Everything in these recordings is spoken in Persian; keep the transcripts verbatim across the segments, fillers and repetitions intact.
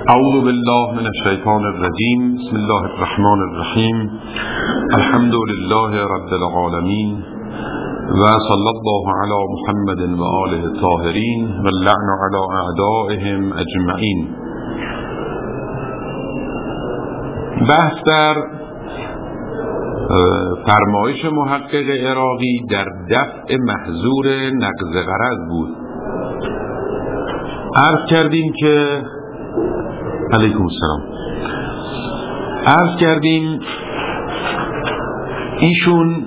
اعوذ بالله من الشیطان الرجیم. بسم الله الرحمن الرحیم. الحمد لله رب العالمین و صلی الله علی محمد و آله الطاهرین و اللعن علی اعدائهم اجمعین. بحث در فرمایش محقق عراقی در دفع محظور نقض غرض بود. عرض کردیم که علیکم السلام عرض کردیم ایشون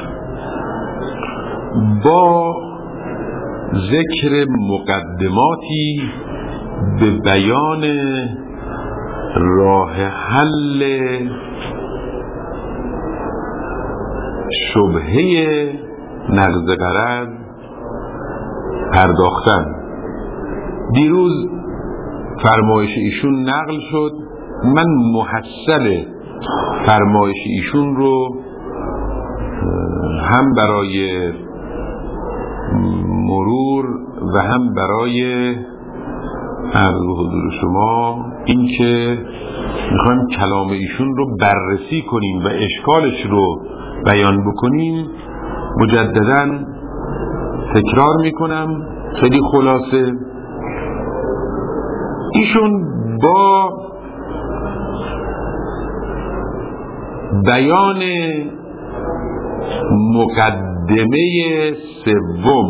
با ذکر مقدماتی به بیان راه حل شبهه نقض غرض پرداختن. دیروز فرمایش ایشون نقل شد. من محصل فرمایش ایشون رو هم برای مرور و هم برای عرض حضور شما این که میخوایم کلام ایشون رو بررسی کنیم و اشکالش رو بیان بکنیم مجدداً تکرار میکنم. خیلی خلاصه ایشون با بیان مقدمه سوم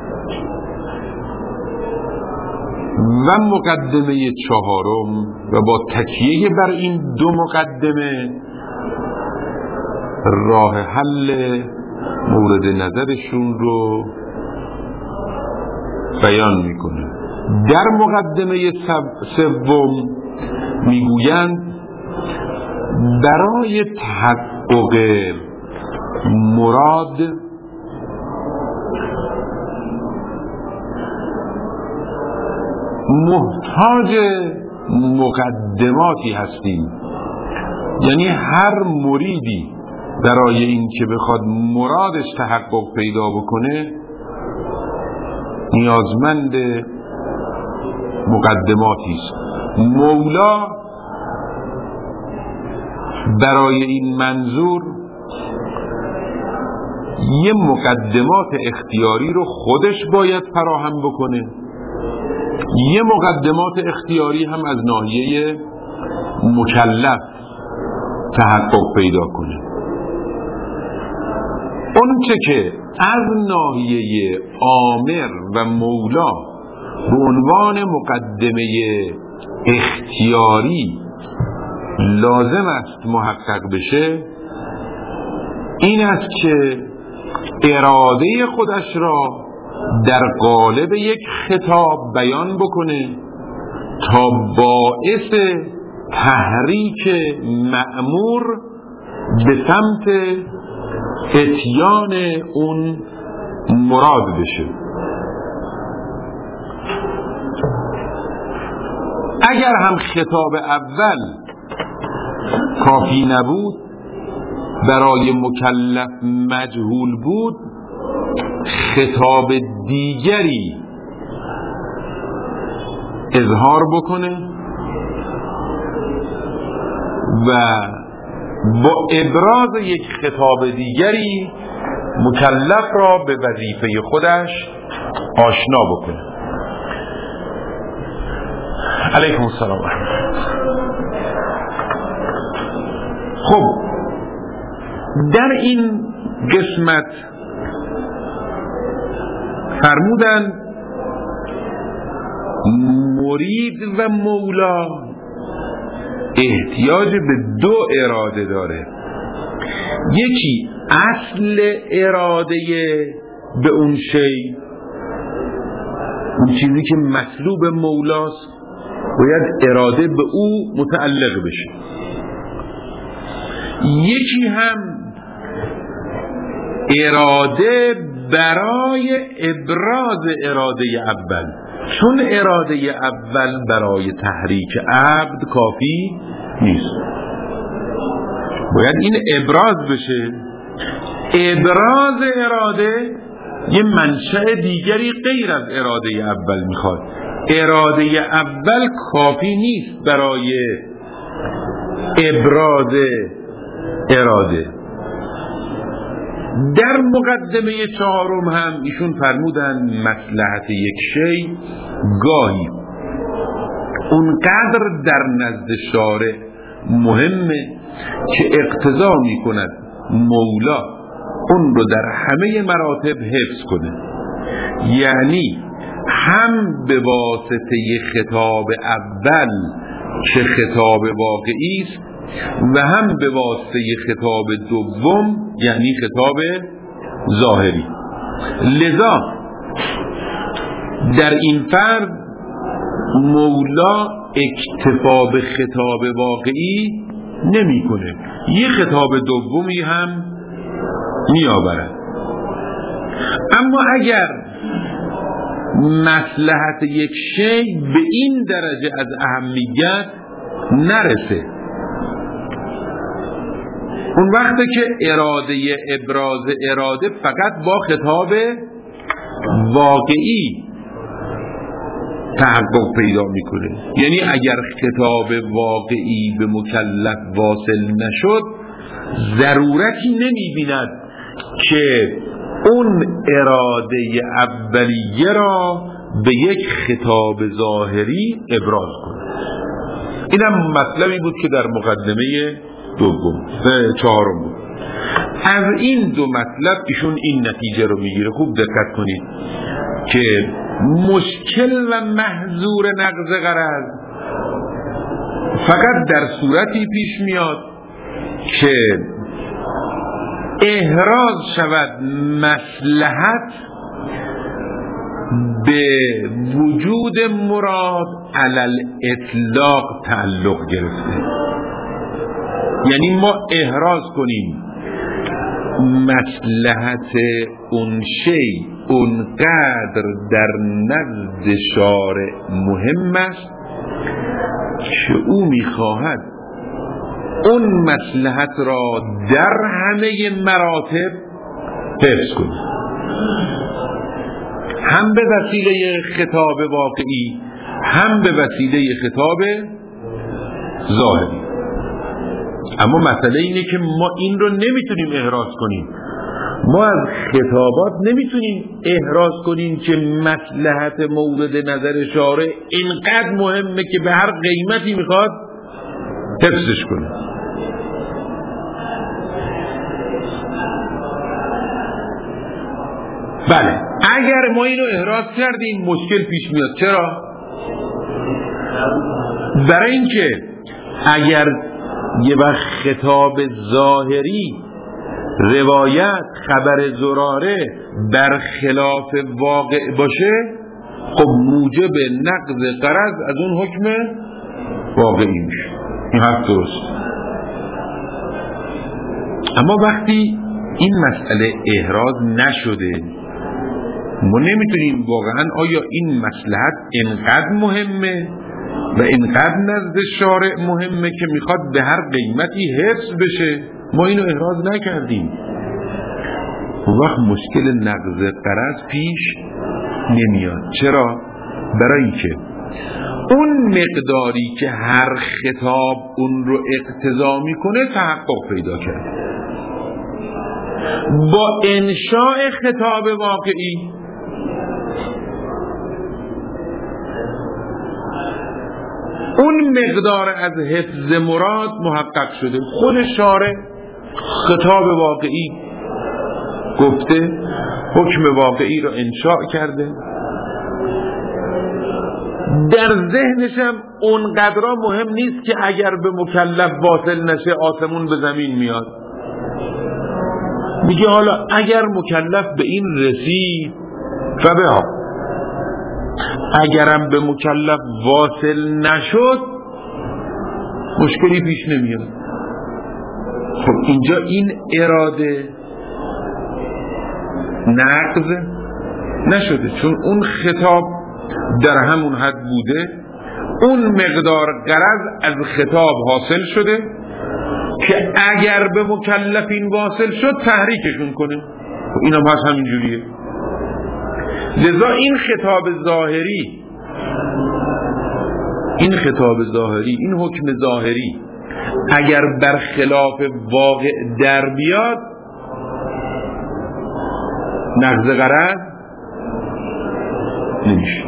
و مقدمه چهارم و با تکیه بر این دو مقدمه راه حل مورد نظرشون رو بیان میکنه. در مقدمه سوم میگویند برای تحقق مراد محتاج مقدماتی هستیم. یعنی هر مریدی برای این که بخواد مرادش تحقق پیدا بکنه نیازمند مقدماتی است. مولا برای این منظور یه مقدمات اختیاری رو خودش باید فراهم بکنه، یه مقدمات اختیاری هم از ناحیه مکلف تحقق پیدا کنه. اون چه که از ناحیه آمر و مولا به عنوان مقدمه اختیاری لازم است محقق بشه این است که اراده خودش را در قالب یک خطاب بیان بکنه تا باعث تحریک مأمور به سمت اتیان اون مراد بشه. اگر هم خطاب اول کافی نبود، برای مکلف مجهول بود، خطاب دیگری اظهار بکنه و با ابراز یک خطاب دیگری مکلف را به وظیفه خودش آشنا بکنه. علیکم السلام. خب در این قسمت فرمودن مرید و مولا احتیاج به دو اراده داره. یکی اصل اراده به اون شی، اون چیزی که مطلوب مولاست باید اراده به او متعلق بشه. یکی هم اراده برای ابراز اراده اول، چون اراده اول برای تحریک عبد کافی نیست، باید این ابراز بشه. ابراز اراده یه منشأ دیگری غیر از اراده اول میخواد. اراده اول کافی نیست برای ابراز اراده. در مقدمه چهارم هم ایشون فرمودن مصلحت یک شی گاهی اونقدر در نزد شارع مهمه که اقتضا می کند مولا اون رو در همه مراتب حفظ کنه. یعنی هم به واسطه خطاب اول که خطاب واقعی است و هم به واسطه خطاب دوم یعنی خطاب ظاهری. لذا در این فرض مولا اکتفا به خطاب واقعی نمی کنه، یه خطاب دومی هم می آورد. اما اگر مصلحت یک شی به این درجه از اهمیت نرسه، اون وقته که اراده ابراز اراده فقط با خطاب واقعی تحقق پیدا میکنه. یعنی اگر خطاب واقعی به مکلف واصل نشد، ضرورتی نمیبیند که اون اراده اولیه را به یک خطاب ظاهری ابراز کنه. اینم مطلبی بود که در مقدمه دوم چهارم بود. از این دو مطلب ایشون این نتیجه رو میگیره، خوب دقت کنید، که مشکل و محظور نقض غرض فقط در صورتی پیش میاد که احراز شود مصلحت به وجود مراد علی الاطلاق تعلق گرفته. یعنی ما احراز کنیم مصلحت اون شی اونقدر در نزد شارع مهم است که او میخواهد اون مصلحت را در همه مراتب حفظ کنه، هم به وسیله خطاب واقعی هم به وسیله خطاب ظاهری. اما مسئله اینه که ما این رو نمیتونیم احراز کنیم. ما از خطابات نمیتونیم احراز کنیم که مصلحت مورد نظر شارع اینقدر مهمه که به هر قیمتی میخواد حفظش کنه. بله، اگر ما اینو احراز کردیم مشکل پیش میاد. چرا؟ برای اینکه اگر یه وقت خطاب ظاهری روایت خبر زراره برخلاف واقع باشه، خب موجب نقض غرض از اون حکم واقعی میشه. این حرف درست. اما وقتی این مسئله احراز نشده، ما نمیتونیم واقعا آیا این مصلحت اینقدر مهمه و اینقدر نزد شارع مهمه که میخواد به هر قیمتی حفظ بشه، ما اینو احراز نکردیم، وقت مشکل نقض غرض پیش نمیاد. چرا؟ برای اینکه اون مقداری که هر خطاب اون رو اقتضا میکنه تحقق پیدا کرد. با انشاء خطاب واقعی اون مقدار از حفظ مراد محقق شده. خود شارع خطاب واقعی گفته، حکم واقعی رو انشاء کرده، در ذهنش هم اونقدر مهم نیست که اگر به مکلف واصل نشه آسمون به زمین میاد. میگه حالا اگر مکلف به این رسید فبها، اگرم به مکلف واصل نشد مشکلی پیش نمیاد. خب اینجا این اراده نقض نشده، چون اون خطاب در همون حد بوده، اون مقدار غرض از خطاب حاصل شده که اگر به مکلفین واصل شد تحریکشون کنه. خب این هم هست همین جوریه. لذا این خطاب ظاهری این خطاب ظاهری، این حکم ظاهری اگر برخلاف واقع در بیاد نقض غرض نمیشه.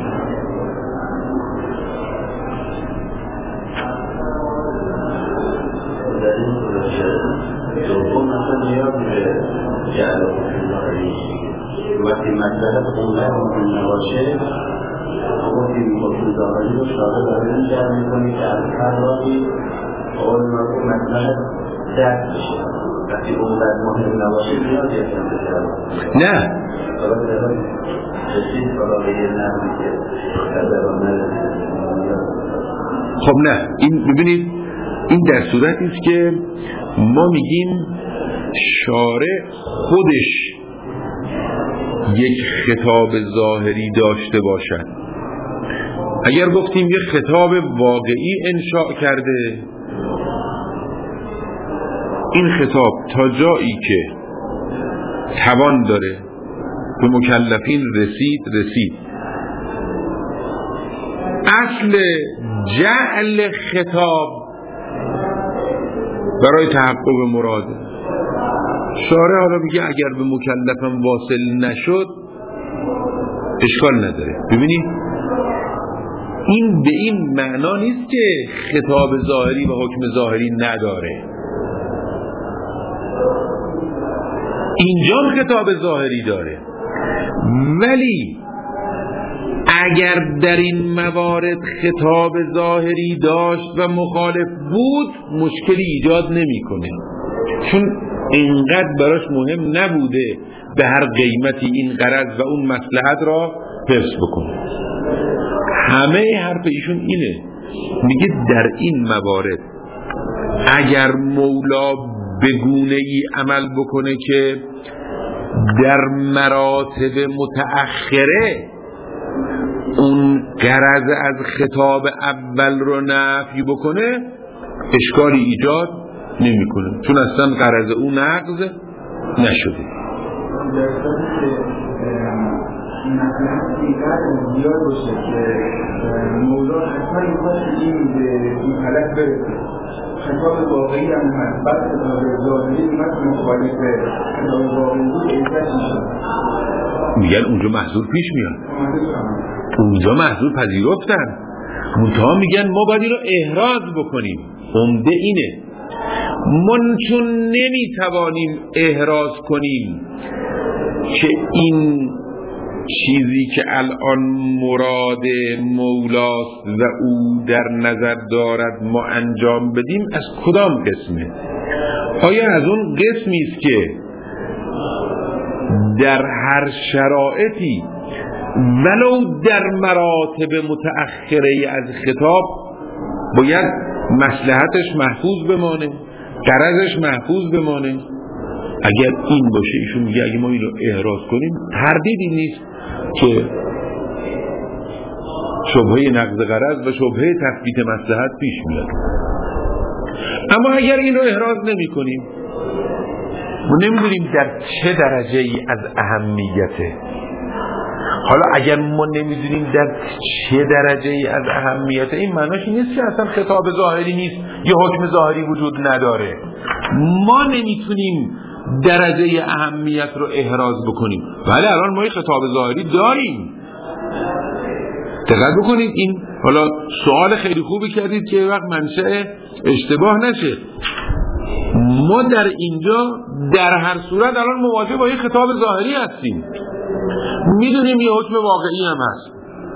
دوم مثلا نیاز به جعل وقتی مسئله اونقدر مهم نباشه وقتی حکم ظاهری رو شاهد داریم جعل میکنی که از هر راهی اول مرکو مسئله درد بشه. وقتی اونقدر مهم نباشه نیازی هستم به جعل نه رسید برای یه نرمی که قدرانه. خب نه، این ببینید این در صورتی است که ما میگیم شارع خودش یک خطاب ظاهری داشته باشد. اگر گفتیم یک خطاب واقعی انشاء کرده، این خطاب تا جایی که توان داره به مکلفین رسید رسید. اصل جعل خطاب برای تحقق مراده. شارع حالا میگه اگر به مکلفم واصل نشد اشکال نداره. ببینید این به این معنا نیست که خطاب ظاهری و حکم ظاهری نداره. اینجا خطاب ظاهری داره، ولی اگر در این موارد خطاب ظاهری داشت و مخالف بود مشکلی ایجاد نمیکنه، چون اینقدر براش مهم نبوده به هر قیمتی این غرض و اون مصلحت را حفظ بکنه. همه حرف ایشون اینه، میگه در این موارد اگر مولا به گونه ای عمل بکنه که در مراتب متأخره اون غرض از خطاب اول رو نفی بکنه اشکالی ایجاد نمیکنه، چون اصلا غرض اون نقض نشده. مثلا اینقدر زیاد باشه که مولا حتما این باشه این به این حالت برسه. خطاب واقعی هم اومد، بعد خطاب ظاهری اومد مخالف خطاب واقعی بود احساس میشه. میگن اونجا محضور پیش میاد، اونجا محضور پذیرفتن، منتها میگن ما باید این رو احراز بکنیم. عمده اینه، ما چون نمیتوانیم احراز کنیم که این چیزی که الان مراد مولاست و او در نظر دارد ما انجام بدیم از کدام قسمه؟ آیا از اون قسمی است که در هر شرایطی ولو در مراتب متأخره از خطاب باید مصلحتش محفوظ بمانه، غرضش محفوظ بمانه؟ اگر این باشه ایشون میگه اگه ما این رو احراز کنیم تردیدی نیست که شبهه نقض غرض و شبهه تثبیت مصلحت پیش میاد. اما اگر این رو احراز نمی کنیم، ما نمیدونیم در چه درجه ای از اهمیته. حالا اگر ما نمیدونیم در چه درجه ای از اهمیته، این معناش نیست که اصلا خطاب ظاهری نیست یا حکم ظاهری وجود نداره. ما نمیتونیم درجه اهمیت رو احراز بکنیم، ولی الان ما یه خطاب ظاهری داریم. دقت بکنید، این حالا سوال خیلی خوبی کردید که وقت منشأ اشتباه نشه. ما در اینجا در هر صورت الان مواجه با یه خطاب ظاهری هستیم، میدونیم یه حکم واقعی هم هست.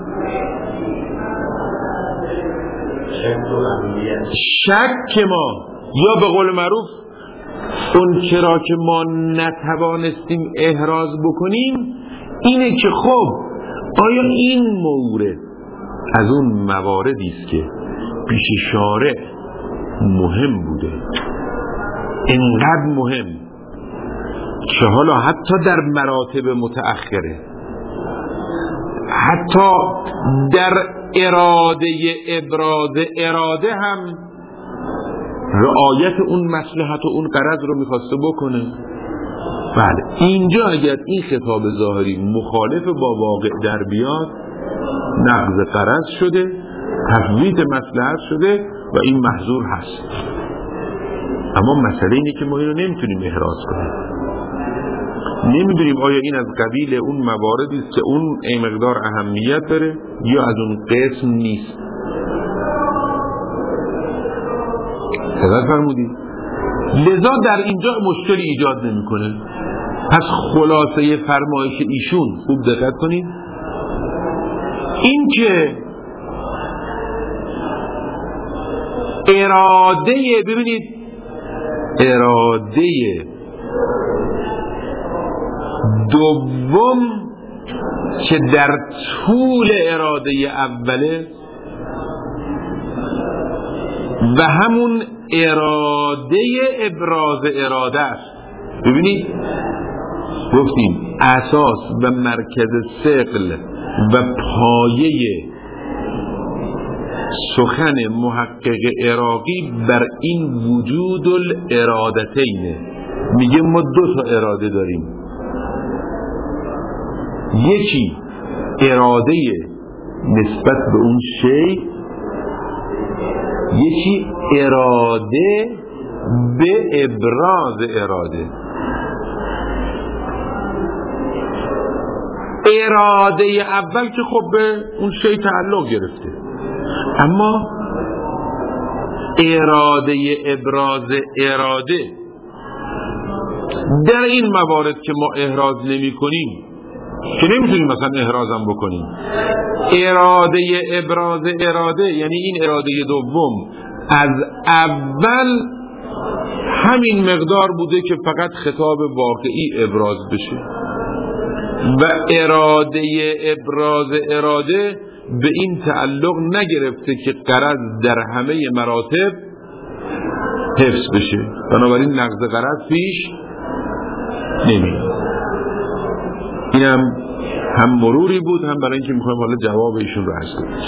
شک ما یا به قول معروف اون چرا که ما نتوانستیم احراز بکنیم اینه که خب آیا این مورد از اون مواردی است که پیش شارع مهم بوده، اینقدر مهم که حالا حتی در مراتب متأخره، حتی در اراده ابراز اراده هم رعایت اون مصلحت و اون غرض رو میخواسته بکنه. بله، اینجا اگر این خطاب ظاهری مخالف با واقع در بیاد نقض غرض شده، تفویت مصلحت شده و این محظور هست. اما مسئله اینه که ما اینو نمیتونیم احراز کنیم، نمیدونیم آیا این از قبیل اون مواردی است که اون این مقدار اهمیت داره یا از اون قسم نیست. دقت فرمودید؟ لذا در اینجا مشکلی ایجاد نمیکنه. پس خلاصه فرمایش ایشون خوب دقت کنید، این که اراده، ببینید اراده دوم که در طول اراده اوله و همون اراده ابراز اراده است. ببینید گفتیم اساس و مرکز ثقل و پایه سخن محقق عراقی بر این وجود الارادتینه. میگه ما دو تا اراده داریم، یکی اراده نسبت به اون شی، یکی اراده به ابراز اراده. اراده اول که خب به اون شی تعلق گرفته، اما اراده ابراز اراده در این موارد که ما احراز نمی کنیم، که نمیتونیم مثلا احرازم بکنیم، اراده ابراز اراده یعنی این اراده دوم از اول همین مقدار بوده که فقط خطاب واقعی ابراز بشه و اراده ابراز اراده به این تعلق نگرفته که غرض در همه مراتب حفظ بشه، بنابراین نقض غرض پیش نمیاد. این هم هم مروری بود، هم برای اینکه میخوایم حالا جواب ایشون رو عرض کنیم.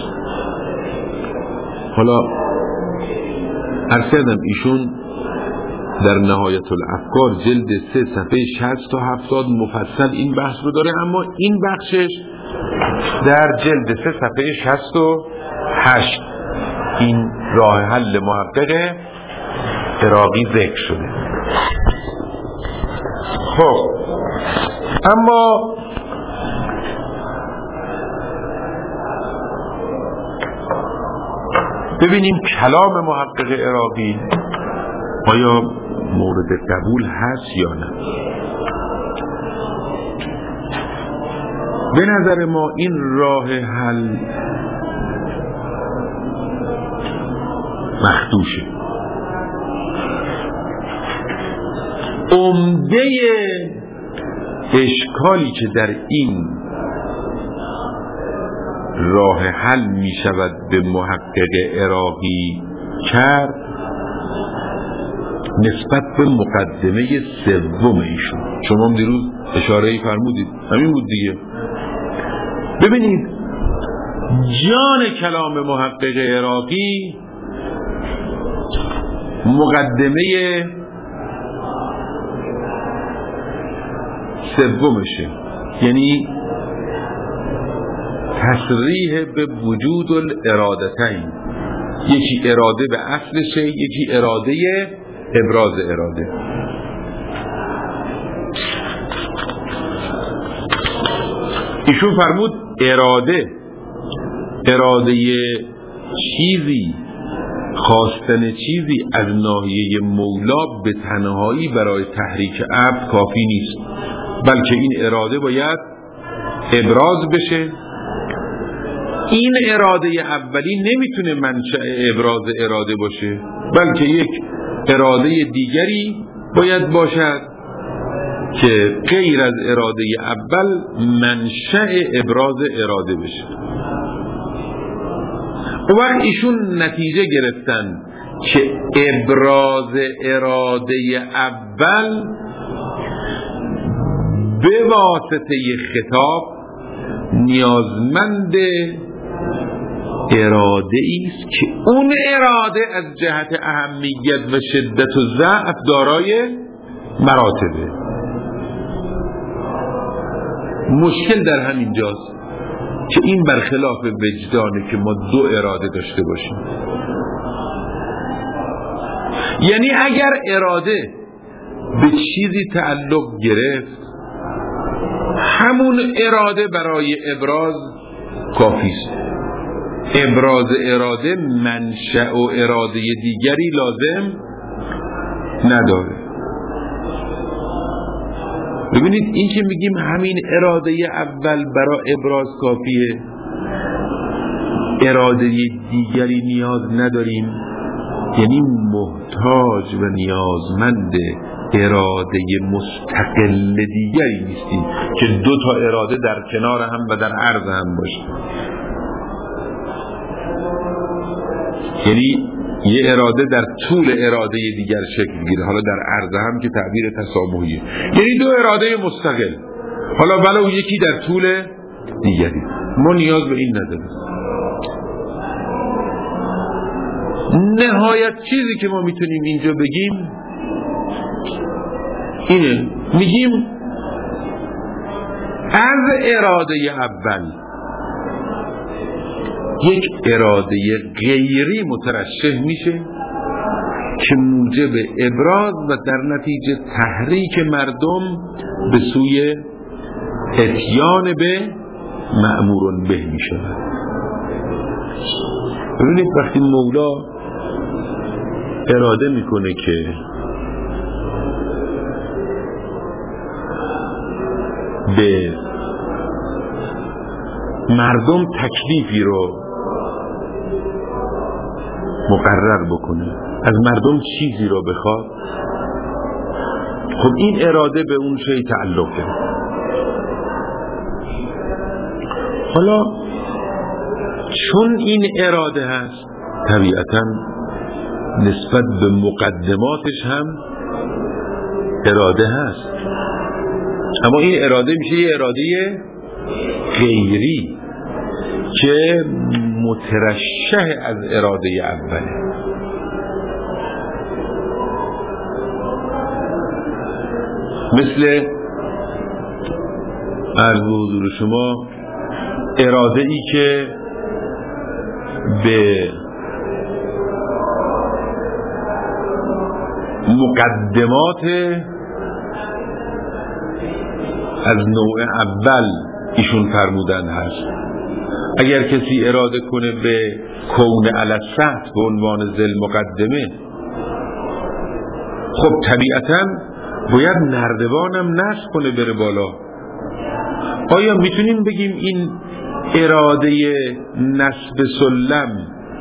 حالا عرض کردم ایشون در نهایت الافکار جلد سه صفحه شصت تا هفتاد مفصل این بحث رو داره، اما این بخشش در جلد سه صفحه شصت و هشت این راه حل محقق عراقی ذکر شده. خب اما ببینیم کلام محقق عراقی آیا مورد قبول هست یا نه. به نظر ما این راه حل مخدوشه. عمده اشکالی که در این راه حل می شود به محقق عراقی کرد نسبت به مقدمه سوم ایشون. شما هم دیروز اشاره فرمودید همین بود دیگه. ببینید جان کلام محقق عراقی مقدمه سومشه، یعنی تصریح به وجود الارادتین، یکی اراده به اصلشه، یکی اراده ابراز اراده. ایشون فرمود اراده اراده چیزی، خواستن چیزی از ناحیه مولا به تنهایی برای تحریک عبد کافی نیست، بلکه این اراده باید ابراز بشه. این اراده اولی نمیتونه منشأ ابراز اراده باشه، بلکه یک اراده دیگری باید باشد که غیر از اراده اول منشأ ابراز اراده بشه. و وقت ایشون نتیجه گرفتن که ابراز اراده اول به واسطه خطاب نیازمند اراده ایست که اون اراده از جهت اهمیت و شدت و ضعف دارای مراتبه. مشکل در همین جاست. که این برخلاف وجدانه که ما دو اراده داشته باشیم. یعنی اگر اراده به چیزی تعلق گرفت، همون اراده برای ابراز کافی است. ابراز اراده منشأ و اراده دیگری لازم نداره. ببینید این که میگیم همین اراده اول برای ابراز کافیه، اراده دیگری نیاز نداریم، یعنی محتاج و نیازمند اراده مستقل دیگری نیستیم که دو تا اراده در کنار هم و در عرض هم باشه. یعنی یه اراده در طول اراده دیگر شکل گیره، حالا در عرض هم که تعبیر تسامحیه، یعنی دو اراده مستقل، حالا ولو یکی در طول دیگری. ما نیاز به این نداریم. نهایت چیزی که ما میتونیم اینجا بگیم اینه، میگیم از اراده اول یک اراده غیری مترشح میشه که موجب ابراز و در نتیجه تحریک مردم به سوی اتیان به مأمور به میشه. ببینید وقتی مولا اراده میکنه که به مردم تکلیفی رو مقرر بکنه، از مردم چیزی رو بخواد، خب این اراده به اون شی تعلق داره. حالا چون این اراده هست، طبیعتاً نسبت به مقدماتش هم اراده هست، اما این اراده میشه یه اراده غیری که مترشح از اراده اوله. مثل عرض به حضور شما اراده ای که به مقدمات از نوع اول ایشون فرمودن هست. اگر کسی اراده کنه به کون علی السطح به عنوان ذل مقدمه، خب طبیعتاً باید نردبانم نصب کنه بره بالا. آیا میتونیم بگیم این اراده نصب سلم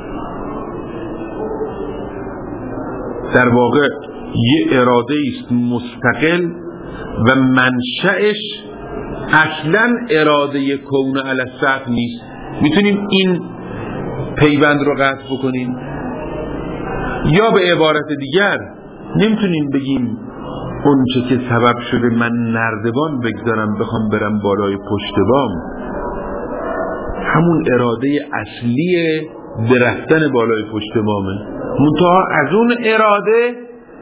در واقع یه اراده است مستقل و منشأش اصلا اراده کون علی السطح نیست؟ میتونیم این پیوند رو قطع بکنیم؟ یا به عبارت دیگر نمیتونیم بگیم اون چه که سبب شده من نردبان بگذارم بخوام برم بالای پشت بام همون اراده اصلی درختن بالای پشت بامه، منتها از اون اراده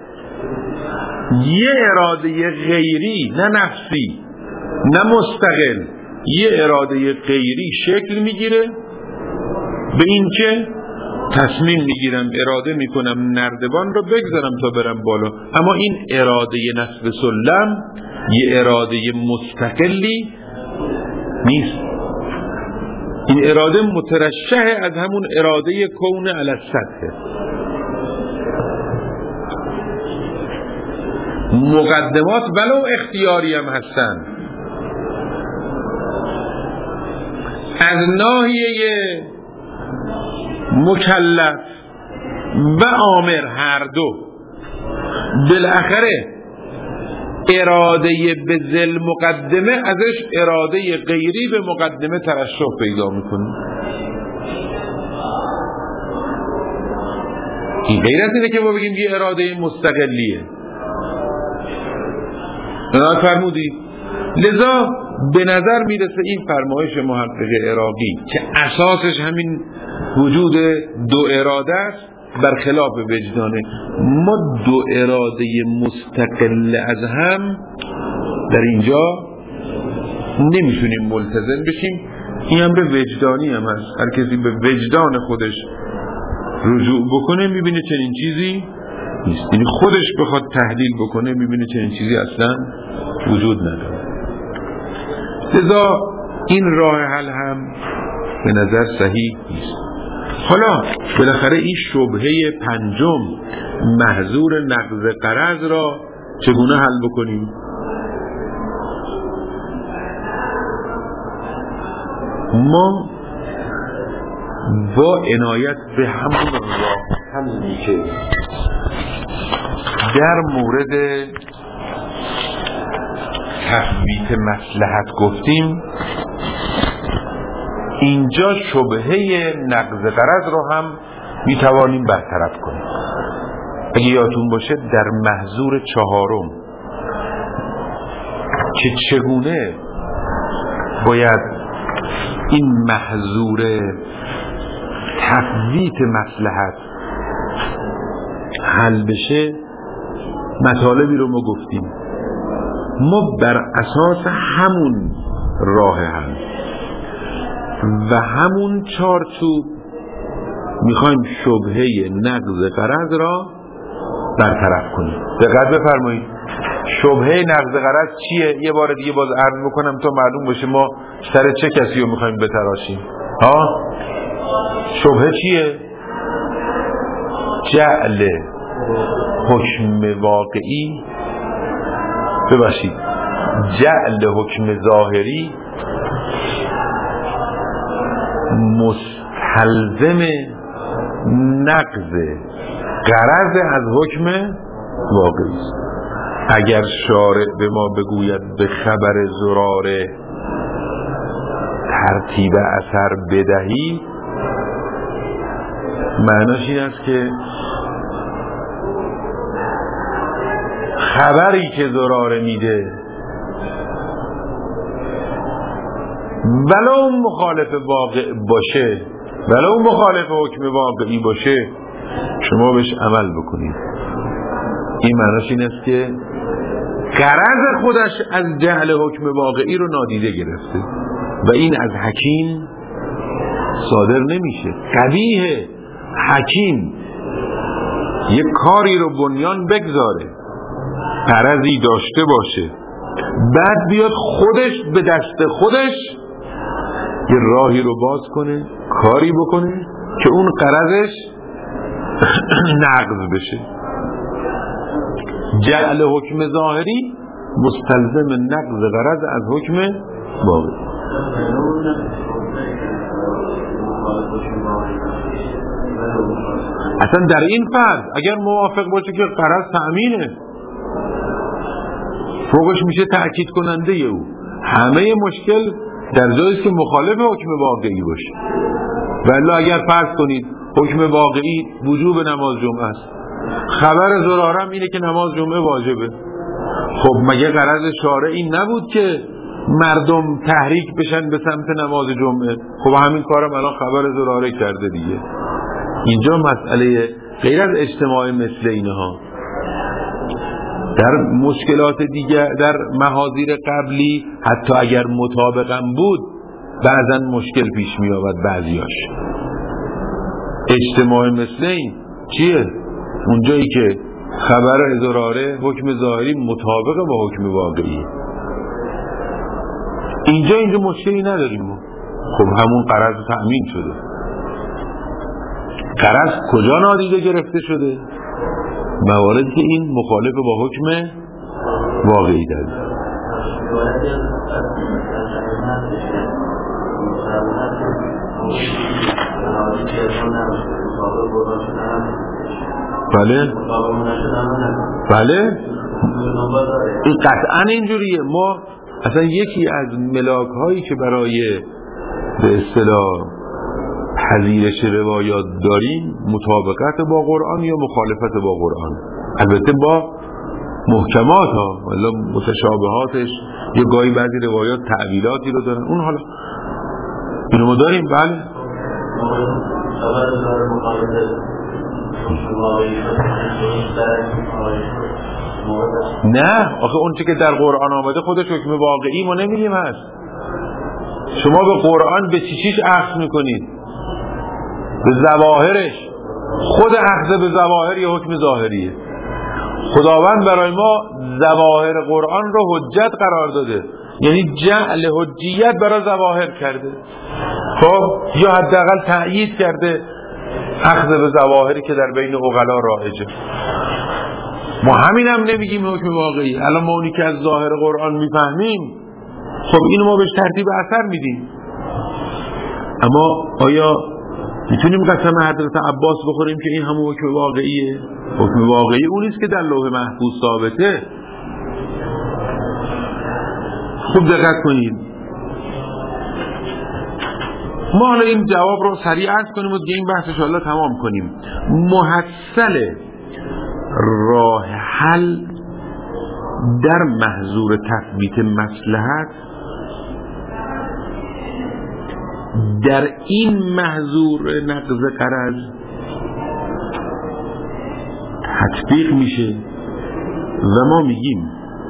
یه اراده غیری، نه نفسی نه مستقل، یه اراده غیری شکل میگیره به این که تصمیم میگیرم اراده میکنم نردبان رو بگذارم تا برم بالا. اما این اراده نصب سلم یه اراده مستقلی نیست، این اراده مترشح از همون اراده کون علی السطح. مقدمات ولو اختیاری هم هستن، از ناحیه مکلف و آمر هر دو بالاخره اراده به ذل مقدمه ازش اراده غیری به مقدمه ترشح پیدا میکنه. این غیر از اینه که ما بگیم یه اراده مستقلیه. نه فرمودید. لذا به نظر میرسه این فرمایش محقق عراقی که اساسش همین وجود دو اراده است برخلاف وجدانه. ما دو اراده مستقل از هم در اینجا نمیتونیم ملتزم بشیم، این امر وجدانی هم هست. هر کسی به وجدان خودش رجوع بکنه میبینه چنین چیزی نیست. یعنی خودش بخواد تحلیل بکنه میبینه چنین چیزی اصلا وجود نداره. لذا این راه حل هم به نظر صحیح نیست. حالا بالاخره این شبهه پنجم محظور نقض قرض را چگونه حل بکنیم؟ ما با عنایت به همون راه حلی که در مورد تثبیت مصلحت گفتیم، اینجا شبهه نقض قرض رو هم میتوانیم برطرف کنیم. اگه یادتون باشه در محظور چهارم که چگونه باید این محظور تثبیت مصلحت حل بشه، مطالبی رو ما گفتیم. ما بر اساس همون راه حل و همون چارچوب میخوایم شبهه نقض قرض را برطرف کنیم. دقت بفرمایید، شبهه نقض قرض چیه؟ یه بار دیگه باز عرض میکنم تا معلوم باشه ما سر چه کسی رو میخوایم بتراشیم. ها؟ شبهه چیه؟ جعل حکم واقعی ببخشید جعل حکم ظاهری مستلزم نقض غرض از حکم واقعی است. اگر شارع به ما بگوید به خبر زراره ترتیب اثر بدهی، معناش این است که خبری که زراره میده ولو مخالف واقع باشه، ولو مخالف حکم واقعی باشه، شما بهش عمل بکنید. این معناش این است که غرض خودش از جهل حکم واقعی رو نادیده گرفته و این از حکیم صادر نمیشه. قبیه حکیم یک کاری رو بنیان بگذاره، غرضی داشته باشه، بعد بیاد خودش به دست خودش یه راهی رو باز کنه، کاری بکنه که اون غرضش نقض بشه. جعل حکم ظاهری مستلزم نقض غرض از حکم واقعی. اصلا در این فرض اگر موافق باشه که غرض تأمینه، فوقش میشه تأکید کننده او. همه مشکل در جاییست که مخالف حکم واقعی باشه. ولی اگر فرض کنید حکم واقعی وجوب نماز جمعه است، خبر زرارم اینه که نماز جمعه واجبه، خب مگه غرض شارع این نبود که مردم تحریک بشن به سمت نماز جمعه؟ خب همین کارم الان خبر زراره کرده دیگه. اینجا مسئله غیر از اجتماع مثل اینها در مشکلات دیگه، در محاذیر قبلی حتی اگر مطابقم بود بعضا مشکل پیش می آمد. بعضیاش اجتماع مثل این چیه؟ اونجایی که خبر زراره حکم ظاهری مطابق با حکم واقعی. اینجا اینجا مشکلی نداریم. خب همون غرض تأمین شده. غرض کجا نادیده گرفته شده؟ مواردی که این مخالف با حکم واقعی داره. بله بله این قطعا اینجوریه. ما اصلا یکی از ملاک هایی که برای به اصطلاح پذیرش روایات داریم مطابقت با قرآن یا مخالفت با قرآن، البته با محکمات ها، ولی متشابهاتش یه گاهی بعضی روایات تعویلاتی رو دارن. اون حالا اینو ما داریم. بله نه آخه اون چی که در قرآن آمده خودش حکم واقعی ما نمیدیم هست. شما به قرآن به چی چیش اخذ میکنید؟ به ظواهرش. خود اخذ به ظواهر یه حکم ظاهریه. خداوند برای ما ظواهر قرآن رو حجت قرار داده، یعنی جعل حجیت برای ظواهر کرده. خب یا حداقل تأیید کرده اخذ به ظواهری که در بین عقلا رایجه. ما همین هم نمیگیم حکم واقعی. الان ما اونی که از ظاهر قرآن میفهمیم، خب اینو ما بهش ترتیب اثر میدیم. اما آیا میتونیم قسم حضرت عباس بخوریم که این همون حکم واقعیه؟ حکم واقعی اونیست که در لوح محفوظ ثابته. خوب دقت کنید. ما حالا این جواب رو سریع عرض کنیم و دیگه این بحث انشاءالله تمام کنیم. محصل راه حل در محظور تثبیت مصلحت در این محظور نقض غرض تطبیق میشه و ما میگیم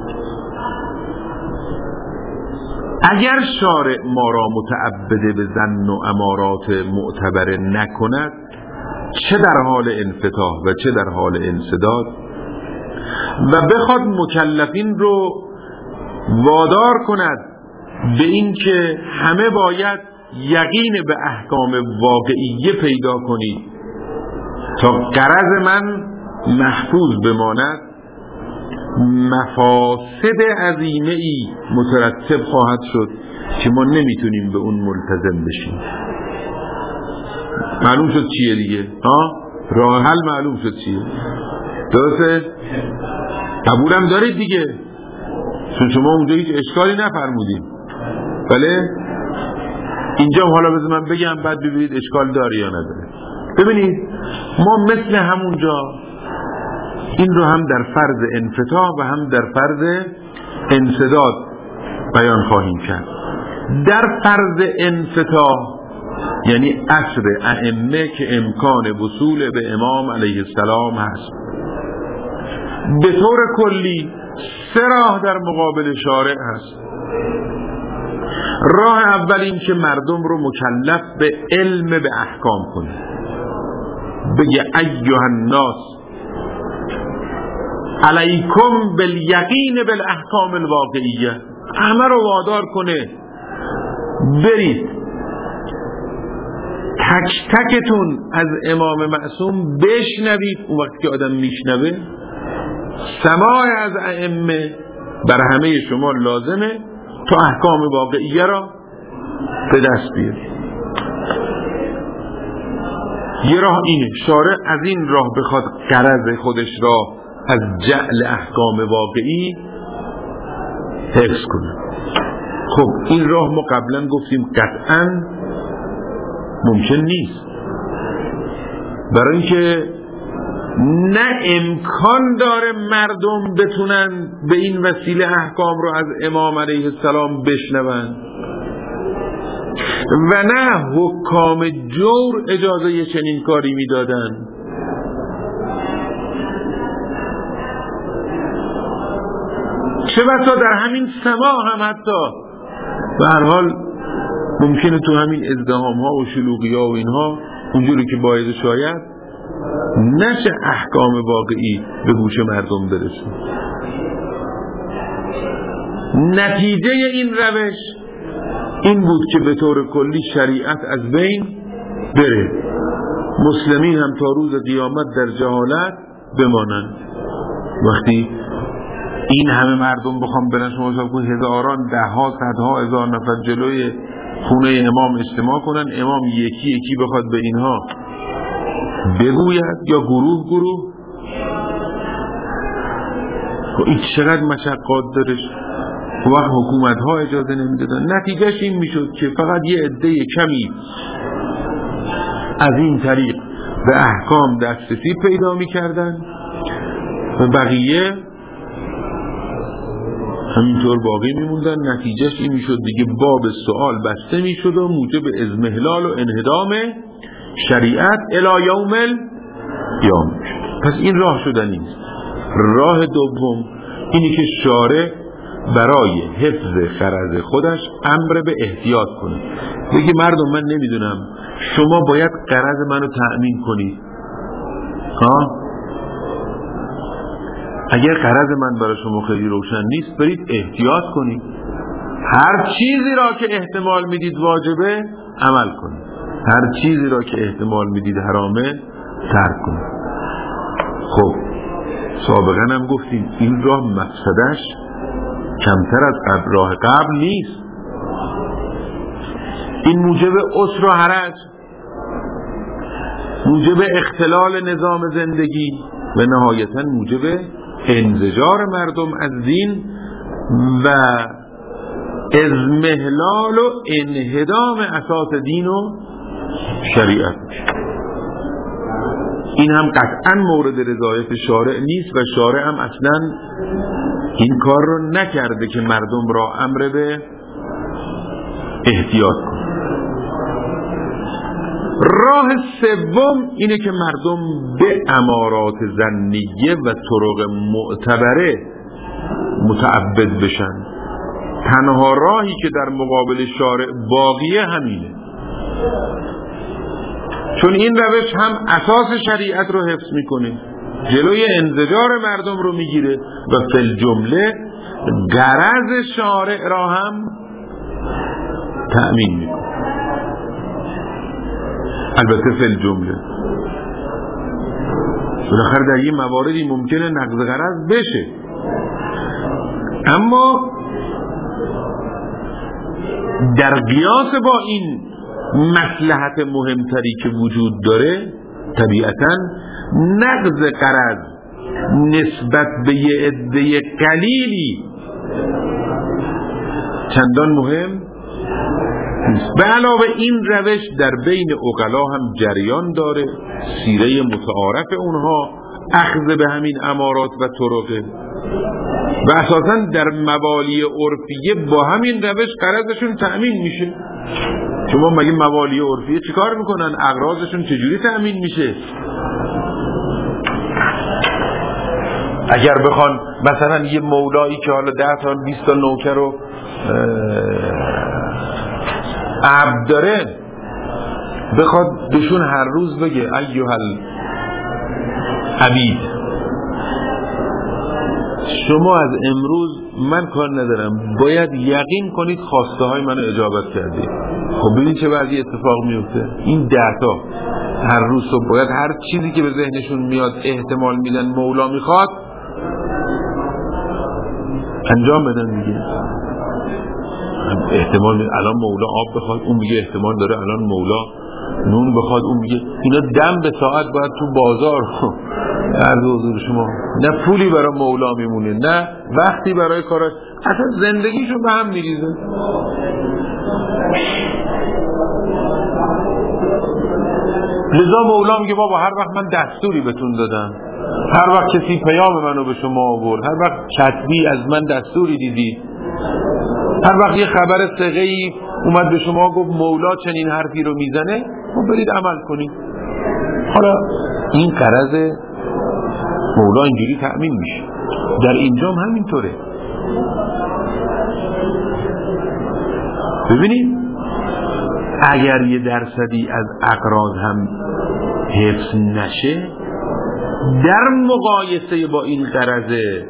اگر شارع ما را متعبد به ظن و امارات معتبر نکند، چه در حال انفتاح و چه در حال انسداد، و بخواد مکلفین رو وادار کند به این که همه باید یقین به احکام واقعیه پیدا کنید تا غرض من محفوظ بماند، مفاسد عظیمه ای مترتب خواهد شد که ما نمیتونیم به اون ملتزم بشیم. معلوم شد چیه دیگه؟ ها؟ راه حل معلوم شد چیه؟ درسته؟ قبولم دارید دیگه؟ چون شما اونجا هیچ اشکالی نفرمودید. بله؟ اینجا حالا بذار من بگم بعد ببینید اشکال داره یا نداره. ببینید ما مثل همونجا این رو هم در فرض انفتاح و هم در فرض انسداد بیان خواهیم کرد. در فرض انفتاح یعنی عصر ائمه که امکان وصول به امام علیه السلام هست، به طور کلی سه راه در مقابل شارع هست. راه اول این که مردم رو مکلف به علم به احکام کنه، بگه ایها الناس علیکم بالیقین بالاحکام الواقعیه، همه رو وادار کنه برید تک تکتون از امام معصوم بشنوید. اون وقت که آدم میشنوه سماع از ائمه بر همه شما لازمه تا احکام واقعیه را به دست بیارید. یه راه اینه، شارع از این راه بخواد غرض خودش را از جعل احکام واقعی حفظ کنه. خب این راه ما قبلا گفتیم قطعا ممکن نیست، برای اینکه نه امکان داره مردم بتونن به این وسیله احکام رو از امام علیه السلام بشنون و نه حکام جور اجازه چنین کاری میدادن. چه بسا در همین سماع هم حتی به هر حال ممکنه تو همین ازدحام ها و شلوغی ها و اینها اونجوری که باید شاید نشه احکام واقعی به گوش مردم برسه. نتیجه این روش این بود که به طور کلی شریعت از بین بره، مسلمین هم تا روز قیامت در جهالت بمانند. وقتی این همه مردم بخوام برن، شما حساب کنید هزاران، ده ها، صدها هزار نفر جلوی خونه امام اجتماع کنن، امام یکی یکی بخواد به اینها بگوید یا گروه گروه، این چقدر مشقات داره. وقت حکومت ها اجازه نمیدادن. نتیجهش این میشد که فقط یه عده کمی از این طریق به احکام دسترسی پیدا میکردن و بقیه همینطور باقی میموندن. نتیجهش این میشد دیگه باب سوال بسته میشد و موجب اضمحلال و انهدام شریعت الی یوم القیامه میشد. پس این راه شدنی است. راه دوم اینی که شارع برای حفظ خرد خودش امر به احتیاط کنه. بگی مردم من نمیدونم، شما باید قرض منو تأمین کنید. ها؟ اگر قرض من برای شما خیلی روشن نیست، برید احتیاط کنید. هر چیزی را که احتمال میدید واجبه عمل کنید، هر چیزی را که احتمال میدید حرامه ترک کنید. خب سابقا هم گفتیم این راه مفسدش کمتر از راه قبل نیست. این موجب عسر و حرج، موجب اختلال نظام زندگی و نهایتا موجب انزجار مردم از دین و اضمحلال و انهدام اساس دین و شریعت. این هم قطعا مورد رضایت شارع نیست و شارع هم اصلا این کار رو نکرده که مردم را امر به احتیاط کنه. راه سوم اینه که مردم به امارات ظنیه و طرق معتبره متعبد بشن. تنها راهی که در مقابل شارع باقیه همینه، چون این روش هم اساس شریعت رو حفظ میکنه، جلوی انزجار مردم رو میگیره و فی الجمله غرض شارع را هم تأمین میکنه. البته فی الجمله، بالاخره در یه مواردی ممکنه نقض غرض بشه، اما در قیاس با این مصلحت مهمتری که وجود داره، طبیعتاً نقض غرض نسبت به یه عده قلیلی چندان مهم نیست. به علاوه این روش در بین عقلا هم جریان داره، سیره متعارف اونها اخذ به همین امارات و طرقه و اساساً در موالی عرفیه با همین روش قرضشون تأمین میشه. شما مگه موالی عرفیه چیکار میکنن؟ اقراضشون چجوری تأمین میشه؟ اگر بخوان مثلا یه مولایی که حالا ده تا بیست تا نوکر رو عبد داره، بخواد بهشون هر روز بگه ایها العبید شما از امروز من کار ندارم، باید یقین کنید خواسته های منو اجابت کردید. خب ببین چه بعضی اتفاق میفته. این ده تا هر روز صبح باید هر چیزی که به ذهنشون میاد احتمال میدن مولا میخواد انجام بدن دیگه. احتمال میده الان مولا آب بخواد، اون میگه احتمال داره الان مولا نون بخواد، اون میگه اینا دم به ساعت باید تو بازار عرض حضور شما، نه پولی برای مولا میمونه نه وقتی برای کاراش، اصلا زندگیشون به هم میریزه. لذا مولا میگه بابا هر وقت من دستوری بهتون دادم، هر وقت کسی پیام منو به شما آورد، هر وقت کتبی از من دستوری دیدید، هر وقت یه خبر ثقه‌ای اومد به شما گفت مولا چنین حرفی رو میزنه، خب برید عمل کنید. حالا این قرض مولا اینجوری تأمین میشه. در اینجام همینطوره. ببینید اگر یه درصدی از اقراض هم حفظ نشه، در مقایسه با این قرض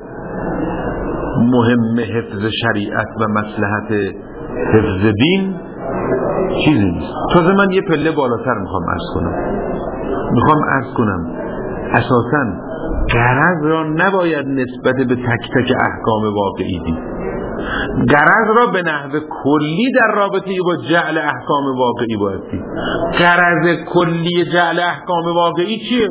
مهم حفظ شریعت و مصلحت حفظ دین چیزی نیست. تازه من یه پله بالاتر میخوام عرض کنم میخوام عرض کنم اساساً غرض را نباید نسبت به تک تک احکام واقعی دید. غرض را به نحو کلی در رابطه با جعل احکام واقعی باید دید. غرض کلی جعل احکام واقعی چیه؟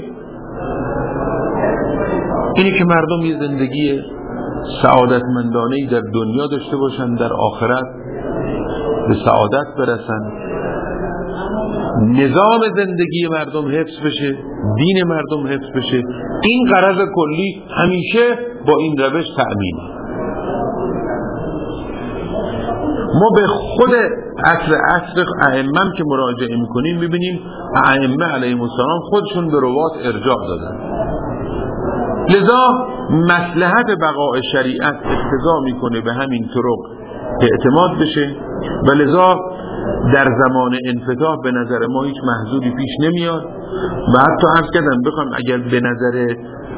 اینی که مردم یه زندگی سعادتمندانه‌ای در دنیا داشته باشن، در آخرت به سعادت برسن، نظام زندگی مردم حفظ بشه، دین مردم حفظ بشه. این غرض کلی همیشه با این روش تأمینه. ما به خود اصل اصل ائمه که مراجعه میکنیم میبینیم ائمه علیهم السلام خودشون به روات ارجاع دادن. لذا مصلحت بقاء شریعت اقتضا میکنه به همین طرق اعتماد بشه و لذا در زمان انفتاح به نظر ما هیچ محظوری پیش نمیاد و حتی عرض کردم بخوام اگر به نظر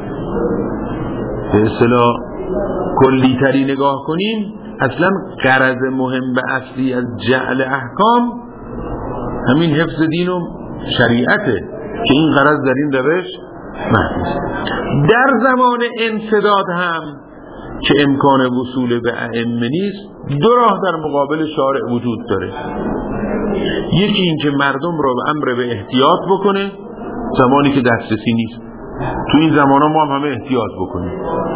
به اصطلاح کلی تری نگاه کنیم، اصلا غرض مهم و اصلی از جعل احکام همین حفظ دین و شریعته که این غرض در این روش محفوظ. در زمان انسداد هم که امکان وصول به ائمه نیست، دو راه در مقابل شارع وجود داره. یکی این که مردم رو به امر به احتیاط بکنه زمانی که دسترسی نیست. تو این زمانا ما هم همه احتیاط بکنیم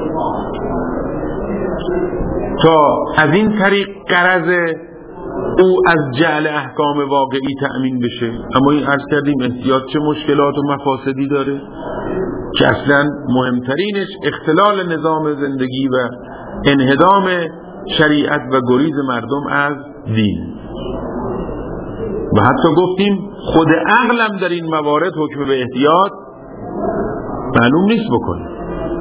تا از این طریق غرض او از جعل احکام واقعی تأمین بشه. اما این عرض کردیم احتیاط چه مشکلات و مفاسدی داره که اصلا مهمترینش اختلال نظام زندگی و انهدام شریعت و گریز مردم از دین. و حتی گفتیم خود عقلم در این موارد حکم به احتیاط معلوم نیست بکنه.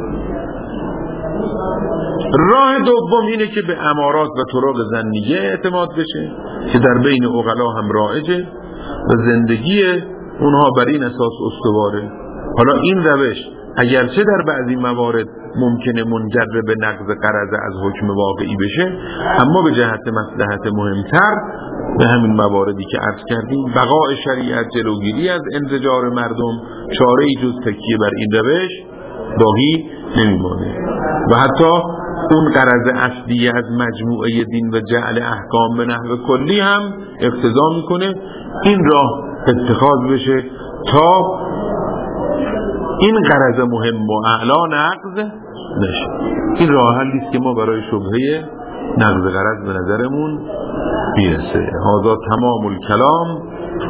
راه دوم اینه که به امارات و طرق ظنیه اعتماد بشه که در بین عقلا هم رایجه و زندگی اونها بر این اساس استواره. حالا این روش اگرچه در بعضی موارد ممکنه منجر به نقض غرض از حکم واقعی بشه، اما به جهت مصلحت مهمتر به همین مواردی که عرض کردیم بقاء شریعت، جلوگیری از انزجار مردم، چاره‌ای جز تکیه بر این روش باقی نمیمونه. و حتی اون غرض اصلی از مجموعه دین و جعل احکام به نحو کلی هم اقتضا میکنه این راه اتخاذ بشه تا این غرض مهم و اعلا نقض نشه. این راه حلی است که ما برای شبهه نقض غرض به نظرمون میرسه. هذا تمام الکلام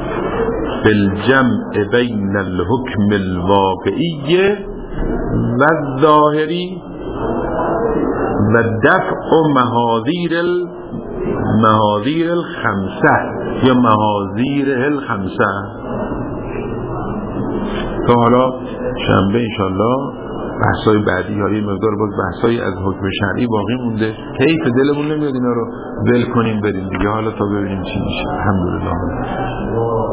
بالجمع بین الحکم الواقعی و الظاهری و دفع محاذیر المحاذیر الخمسه یا محاذیر الخمسه. تا حالا شنبه انشالله بحثای بعدی ها یه مقدار باز بحثای از حکم شرعی باقی مونده. حیف دلمون نمیاد اینا رو ول کنیم بریم دیگه. حالا تا ببینیم چی میشه. الحمدلله.